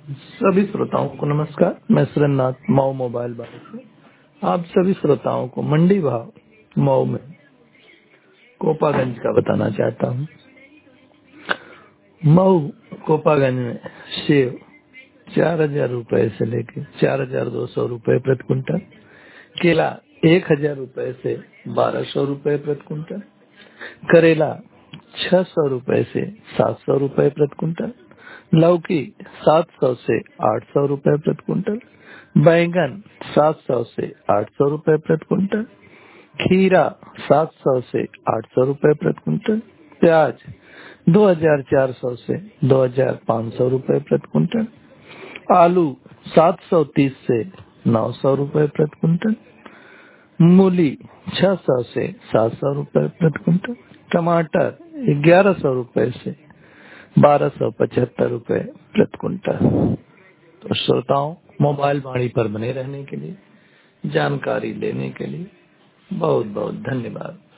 सभी श्रोताओं को नमस्कार। मैं सुरेंद्रनाथ मऊ मोबाइल बाजार से आप सभी श्रोताओं को मंडी भाव मऊ में कोपागंज का बताना चाहता हूँ। मऊ कोपागंज में सेव 4,000 रुपए से लेकर 4,200 रुपए प्रति क्विंटल, केला 1,000 रुपए से 1,200 रुपए प्रति क्विंटल, करेला 600 रुपए से 700 रुपए प्रति क्विंटल, लौकी 700 से 800 रुपए प्रति क्विंटल, बैंगन 700 से 800 रुपए प्रति क्विंटल, खीरा 700 से 800 रुपए प्रति क्विंटल, प्याज 2,400 से 2,500 रुपए प्रति क्विंटल, आलू 730 से 900 रुपए प्रति क्विंटल, मूली 600 से 700 रुपए प्रति क्विंटल, टमाटर 1,100 रुपए से 1,275 रुपए प्रति क्विंटल। तो श्रोताओं, मोबाइल वाणी पर बने रहने के लिए, जानकारी लेने के लिए बहुत बहुत धन्यवाद।